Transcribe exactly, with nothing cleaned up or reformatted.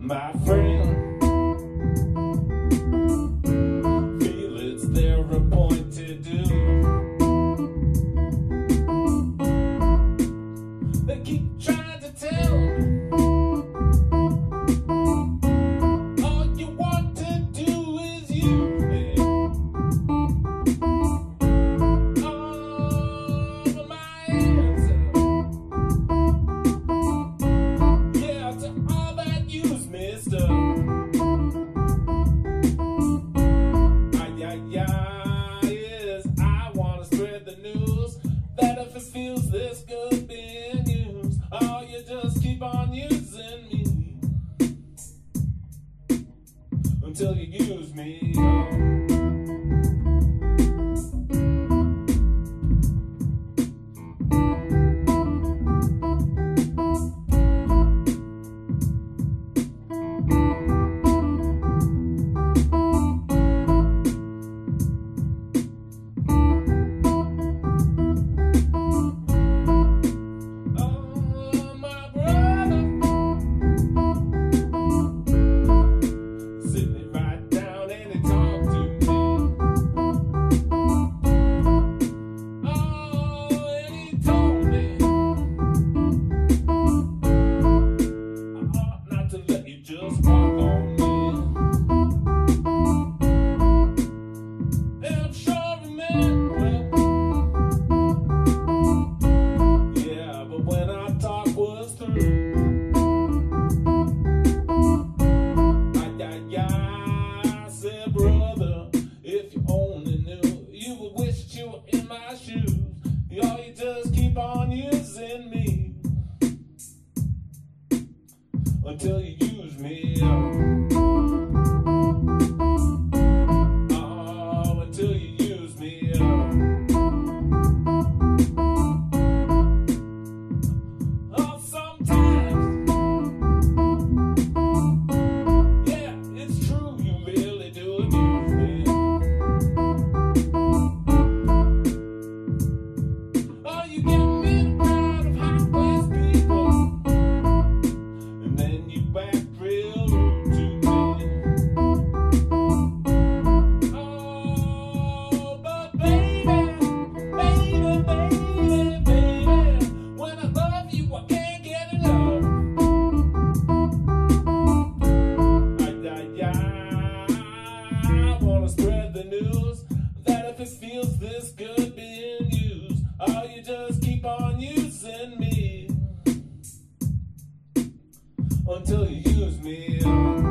my friend. Feel it's their appointed due. They keep trying to tell me all you want to do is use me. All my answer, yeah, to all that use me stuff. Ay, ay, ay, yes, I want to spread the news that if it feels this good being used, oh, you just keep on using me until you use me. Oh. Until you use me, oh, oh until you use me, oh. Oh, sometimes, yeah, it's true, you really do abuse me. Oh, you get me in a crowd of high-class people, and then you back real rude to me. Oh, but baby, baby, baby, baby, when I love you, I can't get enough. Ay, ay, ay, I wanna spread the news that if it feels this good being used, oh, you just keep on using me until you use me.